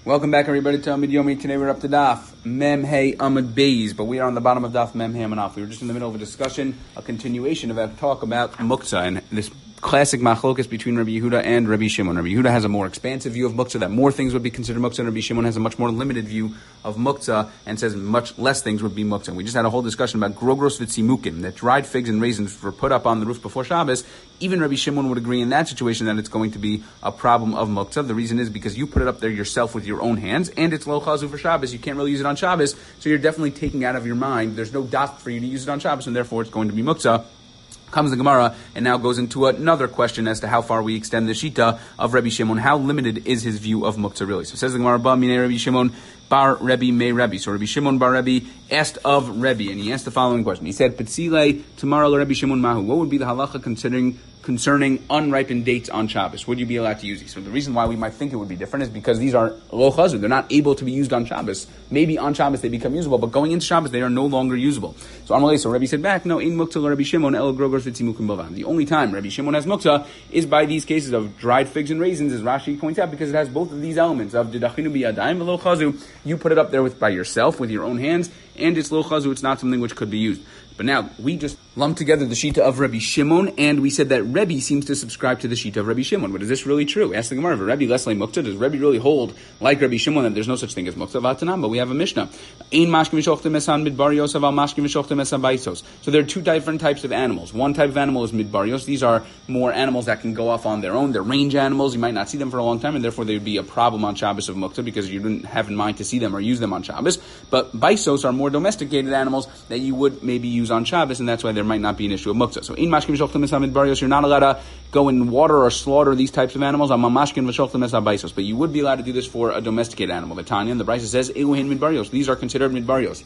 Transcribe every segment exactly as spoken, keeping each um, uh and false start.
Welcome back, everybody, to Amid Yomi. Today we're up to Daf Mem Hey Amid Beis, but we are on the bottom of Daf Mem Hey Amid Af. We were just in the middle of a discussion, a continuation of our talk about Muktzah and this classic machlokas between Rabbi Yehuda and Rabbi Shimon. Rabbi Yehuda has a more expansive view of Muktzah, that more things would be considered Muktzah, and Rabbi Shimon has a much more limited view of Muktzah and says much less things would be Muktzah. We just had a whole discussion about Grogros Vitzimukim, that dried figs and raisins were put up on the roof before Shabbos. Even Rabbi Shimon would agree in that situation that it's going to be a problem of Muktzah. The reason is because you put it up there yourself with your own hands, and it's lo chazu for Shabbos. You can't really use it on Shabbos, so you're definitely taking out of your mind. There's no dot for you to use it on Shabbos, and therefore it's going to be Muktzah. Comes the Gemara and now goes into another question as to how far we extend the Shita of Rabbi Shimon. How limited is his view of Muktzah really? So says the Gemara, Ba Minei Rabbi Shimon Bar Rebbe May Rebbe. So Rabbi Shimon Bar Rebbe asked of Rebbe, and he asked the following question. He said, Petzile tomorrow Rabbi Shimon Mahu. What would be the halacha considering concerning unripened dates on Shabbos? Would you be allowed to use these? So the reason why we might think it would be different is because these are lo chazu. They're not able to be used on Shabbos. Maybe on Shabbos they become usable, but going into Shabbos they are no longer usable. So Amalei, so Rebbe said back, no, in Muktzah Rabbi Shimon el grogos v'tzimukim bovam. The only time Rabbi Shimon has Muktzah is by these cases of dried figs and raisins, as Rashi points out, because it has both of these elements of didachinu biyadayim v'lo chazu. You put it up there with by yourself with your own hands, and it's lo chazu. It's not something which could be used. But now, we just lumped together the Shita of Rabbi Shimon, and we said that Rebbe seems to subscribe to the Shita of Rabbi Shimon. But is this really true? Ask the Gemara, Rebbe Leslie Muktzah, does Rebbe really hold, like Rabbi Shimon, that there's no such thing as Muktzah Vatanam? But we have a Mishnah. Ein mashkim v'shochtem esan midbarios, aval mashkim v'shochtem esan baisos. So there are two different types of animals. One type of animal is midbarios. These are more animals that can go off on their own. They're range animals. You might not see them for a long time, and therefore they would be a problem on Shabbos of Muktzah because you didn't have in mind to see them or use them on Shabbos. But baisos are more domesticated animals that you would maybe use on Shabbos, and that's why there might not be an issue of Muktzah. So in mashkim v'shochtem esan midbarios, you're not allowed to go and water or slaughter these types of animals. Mashkin v'shochtem esan baisos. But you would be allowed to do this for a domesticated animal. The Tanya, the Brisa says, Eluhin midbarios. These are considered midbarios.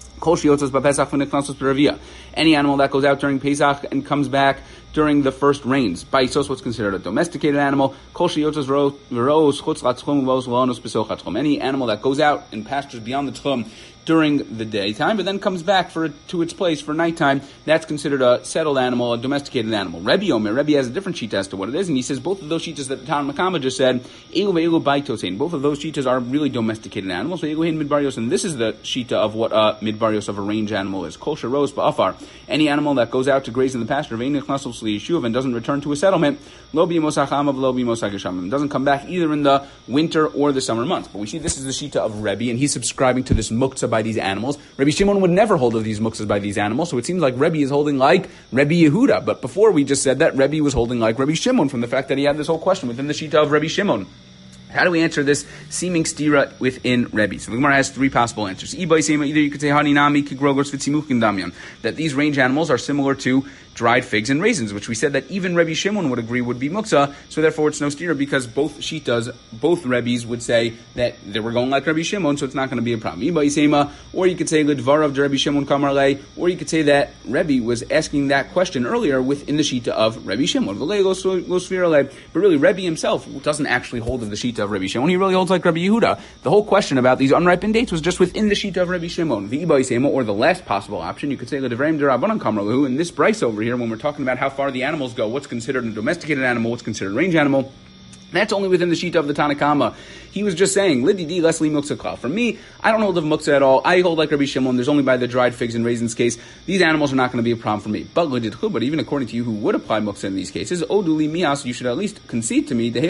Any animal that goes out during Pesach and comes back during the first rains. Baisos, what's considered a domesticated animal. Any animal that goes out and pastures beyond the Tchum during the daytime, but then comes back for to its place for nighttime, that's considered a settled animal, a domesticated animal. Rebbe Omer, Rebbe has a different shita as to what it is, and he says both of those shitas that the Tanna Makama just said, Elu ve'elu baitosein, both of those shitas are really domesticated animals. So Elu hein midbarios, and this is the shita of what a midbarios of a range animal is. Kol sheros ba'afar, any animal that goes out to graze in the pasture, ve'in nechnasul s'liyishuv, and doesn't return to a settlement, lo b'yimos ha'chamav, lo b'yimos ha'geshamim, doesn't come back either in the winter or the summer months. But we see this is the shita of Rebbe, and he's subscribing to this muktzah by these animals. Rabbi Shimon would never hold of these muktzahs by these animals, so it seems like Rebbe is holding like Rebbe Yehuda. But before we just said that Rebbe was holding like Rabbi Shimon from the fact that he had this whole question within the shita of Rabbi Shimon. How do we answer this seeming stira within Rebbe? So the Gemara has three possible answers. Either you could say that these range animals are similar to dried figs and raisins, which we said that even Rebbe Shimon would agree would be muktzah, so therefore it's no stira because both shitas, both Rebbes would say that they were going like Rebbe Shimon, so it's not going to be a problem. Or you could say Ledvarav Rebbe Shimon Kamarle, or you could say that Rebbe was asking that question earlier within the shita of Rebbe Shimon. But really, Rebbe himself doesn't actually hold of the shita of Rebbe Shimon. He really holds like Rebbe Yehuda. The whole question about these unripened dates was just within the shita of Rebbe Shimon. Or the last possible option, you could say Ledvarim Derabanan Kamarle, in this Bryce over here, when we're talking about how far the animals go, what's considered a domesticated animal, what's considered a range animal, that's only within the shita of the Tanna Kama. He was just saying, Lididi Leslie Muktzah Klal. For me, I don't hold of Muktzah at all. I hold like Rabbi Shimon. There's only by the dried figs and raisins case. These animals are not going to be a problem for me. But Lididchu, but even according to you who would apply Muktzah in these cases, Oduli Mias, you should at least concede to me that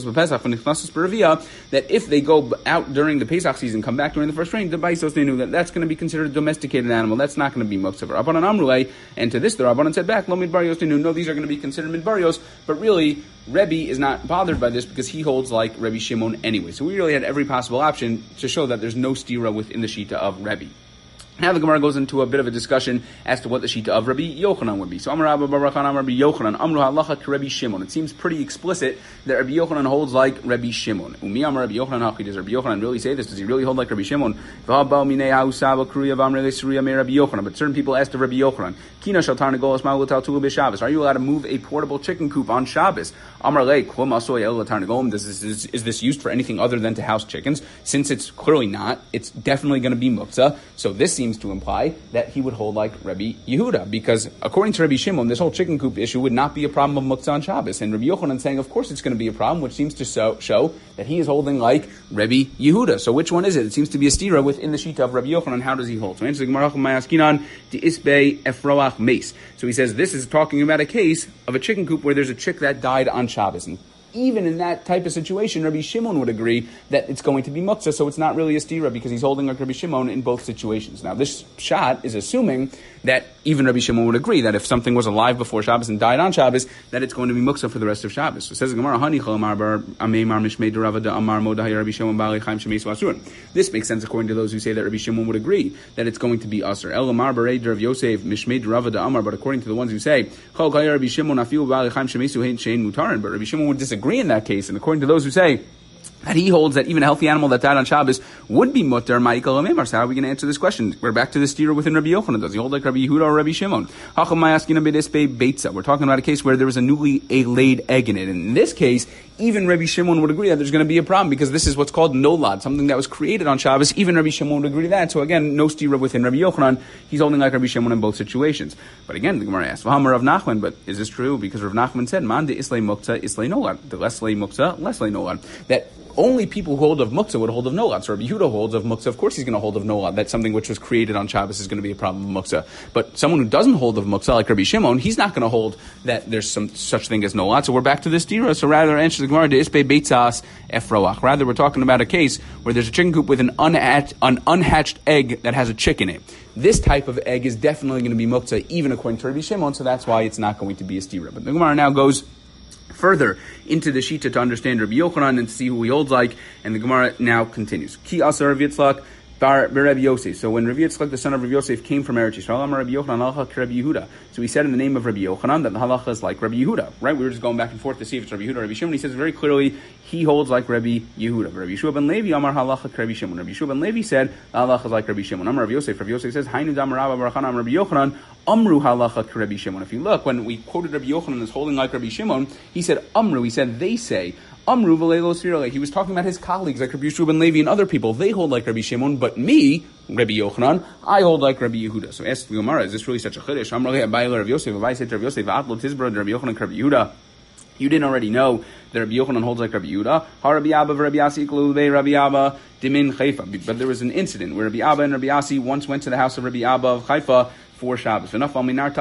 if they go out during the Pesach season, come back during the first rain, the Baisos, they knew that that's going to be considered a domesticated animal. That's not going to be Muktzah. Rabbanan Amrulay, and to this the Rabbanan said back, Lo Midbarios, they knew, no, these are going to be considered Midbarios, but really, Rebbe is not bothered by this because he holds like Rebbe Shimon anyway. So we really had every possible option to show that there's no stira within the shita of Rebbe. Now the Gemara goes into a bit of a discussion as to what the shita of Rabbi Yochanan would be. So Amar Rabba Baruchan Amar Rabbi Yochanan Amru Halacha to Rabbi Shimon. It seems pretty explicit that Rabbi Yochanan holds like Rabbi Shimon. Umi Amar Rabbi Yochanan Hachi. Does Rabbi Yochanan really say this? Does he really hold like Rabbi Shimon? But certain people asked of Rabbi Yochanan, Kina Shaltar Negolas Ma'ulatal Tulu B'Shabbos. Are you allowed to move a portable chicken coop on Shabbos? Amar Le Klum Asoy El Latar Negolum. Does this is, is this used for anything other than to house chickens? Since it's clearly not, it's definitely going to be muktzah. So this seems seems to imply that he would hold like Rabbi Yehuda, because according to Rabbi Shimon, this whole chicken coop issue would not be a problem of Muktzah on Shabbos. And Rabbi Yochanan saying, of course it's going to be a problem, which seems to show, show that he is holding like Rabbi Yehuda. So which one is it? It seems to be a stira within the shita of Rabbi Yochanan. How does he hold? So answer the Gemara, so he says this is talking about a case of a chicken coop where there's a chick that died on Shabbos. And even in that type of situation, Rabbi Shimon would agree that it's going to be muktzah, so it's not really a stira because he's holding like Rabbi Shimon in both situations. Now, this shot is assuming that even Rabbi Shimon would agree that if something was alive before Shabbos and died on Shabbos, that it's going to be muktzah for the rest of Shabbos. So it says the Gemara, this makes sense according to those who say that Rabbi Shimon would agree that it's going to be usher. But according to the ones who say, but Rabbi Shimon would disagree in that case, and according to those who say that he holds that even a healthy animal that died on Shabbos would be mutter, Ma'ikal Amemar. So how are we going to answer this question? We're back to the steer within Rabbi Yochanan. Does he hold like Rabbi Yehuda or Rabbi Shimon? We're talking about a case where there was a newly laid egg in it. And in this case, even Rabbi Shimon would agree that there's going to be a problem because this is what's called nolad, something that was created on Shabbos. Even Rabbi Shimon would agree to that. So again, no stira within Rabbi Yochanan. He's holding like Rabbi Shimon in both situations. But again, the Gemara asks, Rav Nachman, but is this true? Because Rav Nachman said, Man de islay muktzah, islay nolad. The less lay muktzah, less lay nolad. That only people who hold of muktzah would hold of nolad. So Rabbi Yehuda holds of muktzah. Of course he's going to hold of nolad. That's something which was created on Shabbos is going to be a problem of muktzah. But someone who doesn't hold of muktzah, like Rabbi Shimon, he's not going to hold that there's some such thing as nolad. So we're back to this dira. So rather, answer the Gemara, de ispe beitzas efroach. Rather, we're talking about a case where there's a chicken coop with an unhatched, an unhatched egg that has a chick in it. This type of egg is definitely going to be muktzah, even according to Rabbi Shimon. So that's why it's not going to be a stira. But the Gemara now goes further into the shita to understand Rabbi Yochanan and to see who he holds like, and the Gemara now continues. Ki asa Rav Yitzchak bar Rabbi Yosef. So when Rabbi Yitzchak, the son of Rabbi Yosef, came from Eretz Yisrael, Rabbi Yochanan halacha Rabbi Yehuda. So he said in the name of Rabbi Yochanan that the halacha is like Rabbi Yehuda. Right? We were just going back and forth to see if it's Rabbi Yehuda or Rabbi Shimon. He says very clearly he holds like Rabbi Yehuda. Rabbi Yeshua ben Levi Amar halacha Rabbi Shimon. Rabbi Yeshua ben Levi said the halacha is like Rabbi Shimon. Amar Rabbi Yosef. Rabbi Yosef says Hainu damar Rabba Barachana Amar Rabbi Yochanan. Amru halacha Rabbi Shimon. If you look, when we quoted Rabbi Yochanan as holding like Rabbi Shimon, he said Amru. He said they say. Amru v'leilo sirale. He was talking about his colleagues like Rabbi Yeshua ben Levi and other people. They hold like Rabbi Shimon, but me, Rabbi Yochanan, I hold like Rabbi Yehuda. So ask the Gemara, is this really such a chiddush? Amrali abayla Rabbi Yosef. If I say to Rabbi Yosef, Atlo tizbra Rabbi Yochanan Rabbi Yehuda. You didn't already know that Rabbi Yochanan holds like Rabbi Yehuda. Ha Rabbi Abba Rabbi Yasi Klulei Rabbi Abba Dimin Chaifa. But there was an incident where Rabbi Abba and Rabbi Yasi once went to the house of Rabbi Abba of Haifa for Shabbos. And a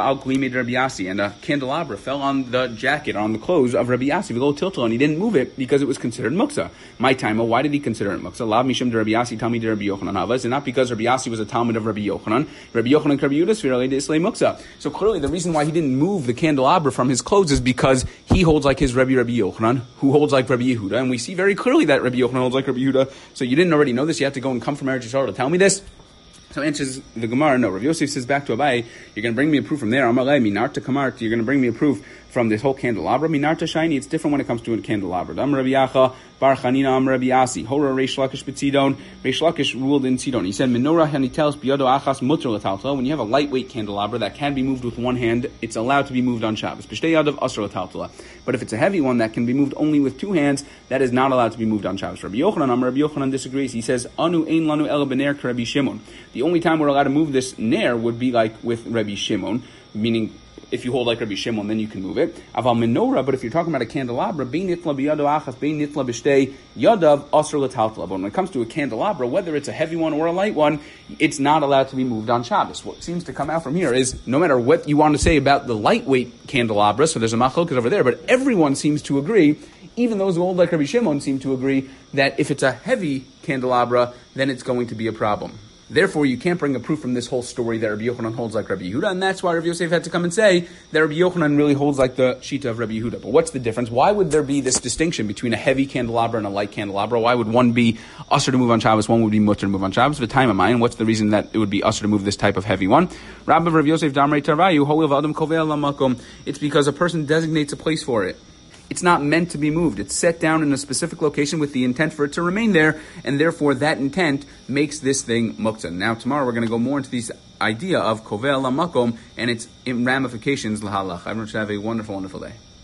candelabra fell on the jacket, on the clothes of Rabbi Yasi, and he didn't move it because it was considered muktzah. My time, why did he consider it muktzah? Lav mishum de Rabbi Yasi, Talmid de Rabbi Yochanan Hava. Is it not because Rabbi Yasi was a Talmud of Rabbi Yochanan? Rabbi Yochanan Rabbi Yehuda Svirale de Islay muktzah. So clearly the reason why he didn't move the candelabra from his clothes is because he holds like his Rabbi Rabbi Yochanan, who holds like Rabbi Yehuda, and we see very clearly that Rabbi Yochanan holds like Rabbi Yehuda. So you didn't already know this, you have to go and come from Eretz Yisrael to tell me this? So answers the Gemara, no. Rav Yosef says back to Abai, you're going to bring me a proof from there. Amalei, minarta kamart, you're going to bring me a proof from this whole candelabra. Minarta shiny, it's different when it comes to a candelabra. Am Rabbi Yacha, Bar Chanina, Am Rabbi Asi, Hora Reish Lakish B'tzidon, Reish Lakish ruled in Tzidon. He said, Menorah hanitelis biyado achas mutter l'taltala. When you have a lightweight candelabra that can be moved with one hand, it's allowed to be moved on Shabbos. B'shtei yadav asr l'taltala. But if it's a heavy one that can be moved only with two hands, that is not allowed to be moved on Shabbos. Rabbi Yochanan, Am Rabbi Yochanan disagrees. He says, Anu ein lanu el bener Rabbi Shimon. The only time we're allowed to move this ner would be like with Rabbi Shimon, meaning if you hold like Rabbi Shimon, then you can move it. Aval menorah, but if you're talking about a candelabra, bein nitla b'yado achas, bein nitla b'shtei yadav asr l'taltala. But when it comes to a candelabra, whether it's a heavy one or a light one, it's not allowed to be moved on Shabbos. What seems to come out from here is no matter what you want to say about the lightweight candelabra, so there's a machlokas over there, but everyone seems to agree, even those who hold like Rabbi Shimon seem to agree that if it's a heavy candelabra, then it's going to be a problem. Therefore, you can't bring a proof from this whole story that Rabbi Yochanan holds like Rabbi Yehuda, and that's why Rabbi Yosef had to come and say that Rabbi Yochanan really holds like the shita of Rabbi Yehuda. But what's the difference? Why would there be this distinction between a heavy candelabra and a light candelabra? Why would one be usher to move on Shabbos, one would be mutter to move on Shabbos? The time of mine, what's the reason that it would be usher to move this type of heavy one? Rabbi Rabbi Yosef Damrei Tarvayu, Holil Adam Kovel Lamakom. It's because a person designates a place for it. It's not meant to be moved. It's set down in a specific location with the intent for it to remain there, and therefore that intent makes this thing muktzah. Now tomorrow we're going to go more into this idea of kovel lamakom and its ramifications lahalach. I want you to have a wonderful, wonderful day.